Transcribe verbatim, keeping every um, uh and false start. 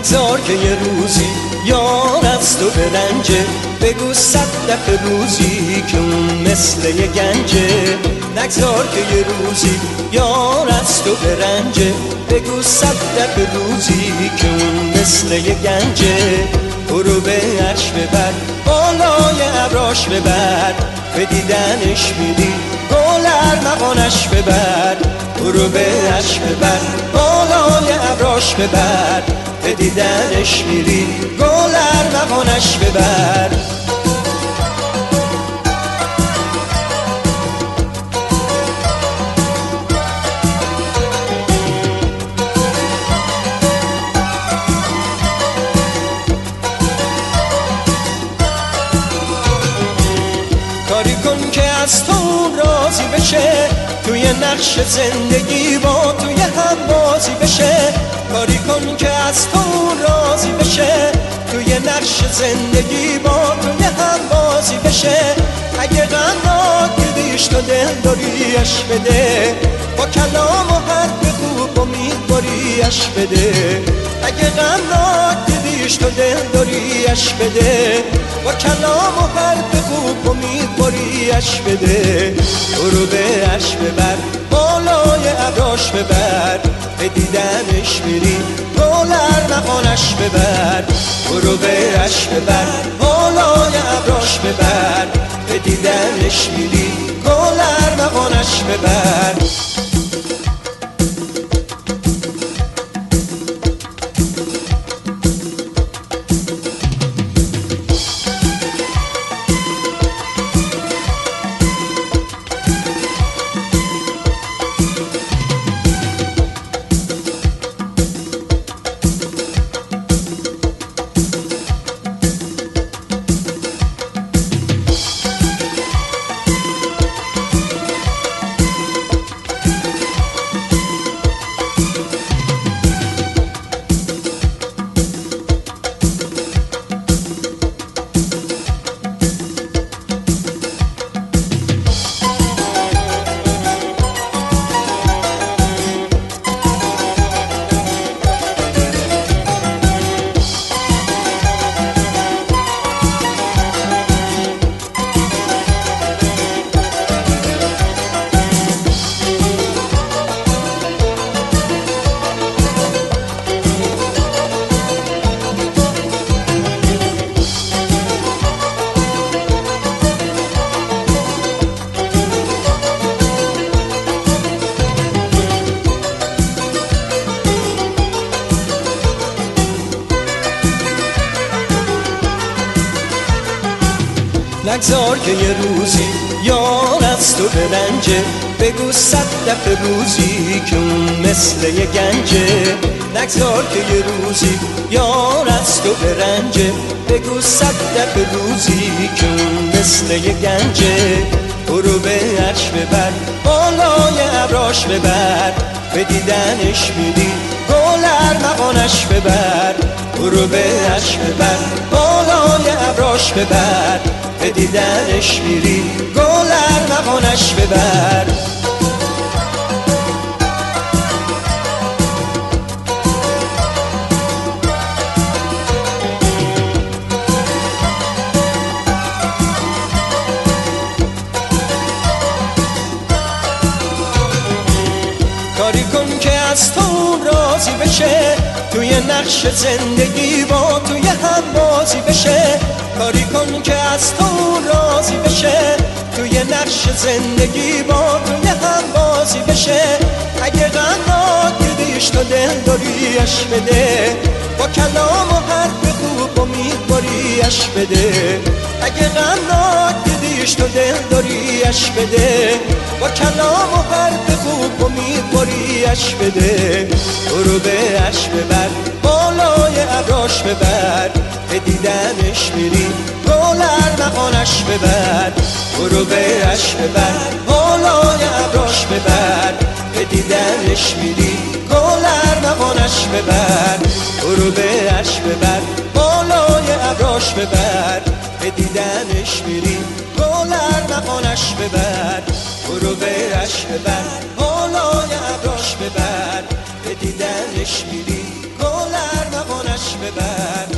نگذار که یه روزی یار از تو برنجه، بگو صد دفعه روزی که اون مثل یه گنجه. نگذار که یه روزی یار از تو برنجه، بگو صد دفعه روزی که اون مثل یه گنجه. برو به عرش ببر، بالای ابراش ببر، به دیدنش میری گل ارمغانش ببر. برو به عرش ببر، بالای ابراش ببر، به دیدنش میری گل ارمغانش ببر. کاری کن که از تو راضی بشه، توی نقش زندگی با توی هم بازی بشه. کاری کن که از تو راضی بشه، توی نقش زندگی با توی هم بازی بشه. اگه غمناک دیدیش تو دل داریش بده، با کلام و حرف خوب امیدواریش بده. اگه غمناک دیدیش تو دل داریش بده، با کلام و حرف خوب امیدواریش بده. برو به عرش ببر، بالای ابراش ببر، به دیدنش میری گل ارمغانش ببر. برو به عرش ببر، بالای ابراش ببر، به دیدنش میری گل ارمغانش ببر. نگذار که یه روزی یار از تو برنجه، بگو صد دفعه روزی که اون مثل یه گنجه. نگذار که یه روزی یار از تو برنجه، بگو صد دفعه روزی که اون مثل یه گنجه. برو به عرش ببر، بالای ابراش ببر، به دیدنش میری گل ارمغانش ببر. برو به عرش ببر، بالای ابراش ببر، به دیدنش میری گل ارمغانش ببر. کاری کن که از تو راضی بشه، توی نقش زندگی با توی هم بازی بشه. کاری کن که از تو راضی بشه، توی نقش زندگی با توی هم بازی بشه. اگه غمناک دیدیش تو دل داریش بده، با کلام و حرف خوب امیدواریش بده. اگه غمناک دیدیش تو دل داریش بده، با کلام و حرف خوب امیدواریش بده. برو به عرش ببر، بالای ابراش ببر، به دیدنش میری گل ارمغانش ببر. برو به عرش ببر، بالای ابراش ببر، به دیدنش میری گل ارمغانش ببر. برو به عرش ببر، بالای ابراش ببر، به دیدنش میری گل ارمغانش ببر. برو به عرش ببر، بالای ابراش ببر، به دیدنش میری گل ارمغانش ببر